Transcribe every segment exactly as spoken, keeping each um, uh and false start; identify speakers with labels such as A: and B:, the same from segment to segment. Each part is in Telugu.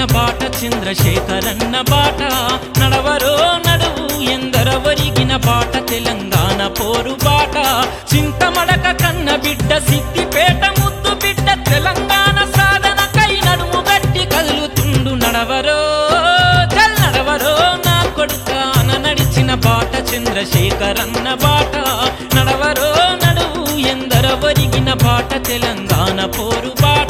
A: బాట చంద్రశేఖరన్న బాట నడవరో నడువు ఎందరవరిగిన బాట తెలంగాణ పోరు బాట చింతమడక కన్న బిడ్డ సిద్దిపేట ముద్దు బిడ్డ తెలంగాణ సాధనకై నడుము గట్టి కదులుతుండు నడవరో చల్ నడవరో నా కొడుకాన నడిచిన బాట చంద్రశేఖరన్న బాట నడవరో నడువు ఎందరవరిగిన బాట తెలంగాణ పోరు బాట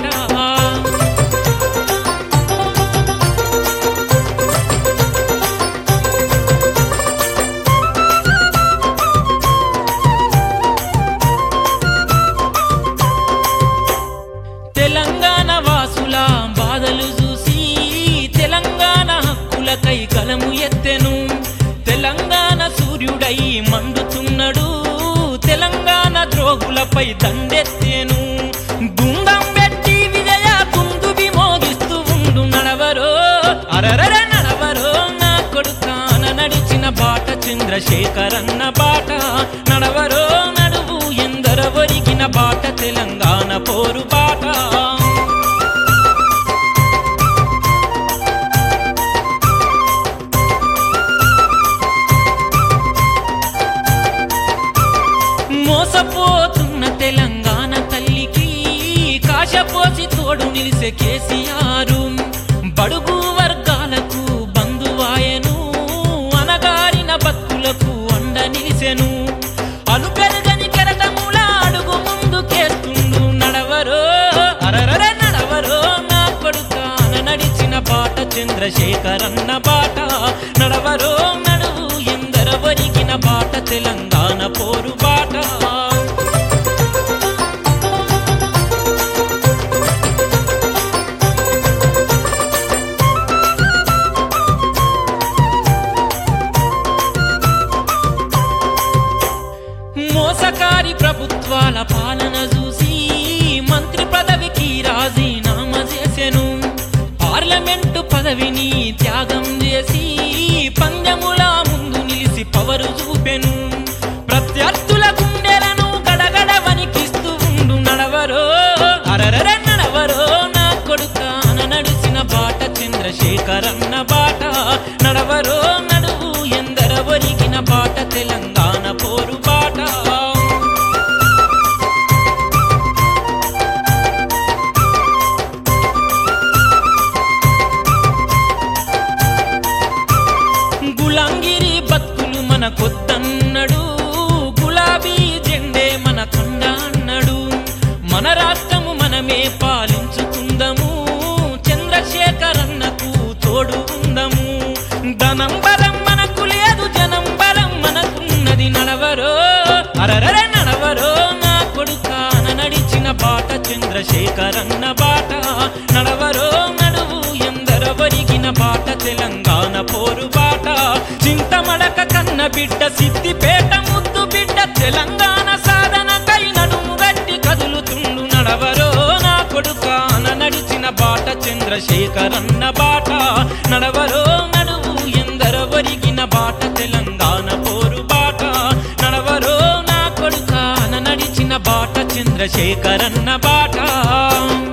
A: తెలంగాణ వాసుల బాధలు చూసి తెలంగాణ హక్కులకై కలము ఎత్తెను తెలంగాణ సూర్యుడై మండుతున్నాడు తెలంగాణ ద్రోగులపై దండెత్తెను గుండం పెట్టి విజయ కుందుబి మోగిస్తూ ఉండు నడవరో అరరర నడవరో నా కొడుకాన నడిచిన బాట చంద్రశేఖరన్న బాట నడవరో నడువు ఎందరవరిగిన బాట తెలంగాణ పోరు బాట మోసపోతున్న తెలంగాణ తల్లికి కాశపోసి తోడు నిలిసే కేసీఆర్ బడుగు వర్గాలకు బంధువాయను అనగారిన భక్తులకు అండ నిలిసెను అలు పెరగని కెరటముల అడుగు ముందుకేస్తుండు నడవరో అరరర నడవరో నా కొడుకాన నడిచిన బాట చంద్రశేఖరన్న బాట నడవరో నడువు ఎందరవరిగిన బాట తెలంగాణ పోరు బాట మోసకారి ప్రభుత్వాల పాలన చూసి మంత్రి పదవికి రాజీనామా చేసెను పార్లమెంటు పదవిని త్యాగం చేసి పందెముల ముందు నిలిసి పవరు చూపెను ప్రత్యర్థుల గుండెలను గడగడ వణికిస్తూ ఉండు నడవరో అరరర నడవరో నా కొడుకాన నడిచిన బాట చంద్రశేఖరన్న బాట నడవరో నడువు ఎందరవరిగిన బాట తెలంగాణ పోరు బాట గులాంగిరి బతుకులు మన కొద్దన్నాడు గులాబీ జెండే మన కొండ అన్నాడు మన రాష్ట్రము మనమే పాలించుకుందాము చంద్రశేఖరన్నకు తోడు ఉందము ధనం బలం మనకు లేదు జనం బలం మనకున్నది నడవరో అరరర నడవరో నా కొడుకాన నడిచిన బాట చంద్రశేఖరన్న బాట నడవరో నడువు ఎందరవరిగిన బాట తెలంగాణ పోరు బాట చింతమడక కన్న బిడ్డ సిద్దిపేట ముద్దు బిడ్డ తెలంగాణ సాధనకై నడుము గట్టి కదులుతుండు నడవరో నా కొడుకాన నడిచిన బాట చంద్రశేఖరన్న బాట నడవరో నడువు ఎందరవరిగిన బాట తెలంగాణ పోరు బాట నడవరో నా కొడుకాన నడిచిన బాట చంద్రశేఖరన్న బాట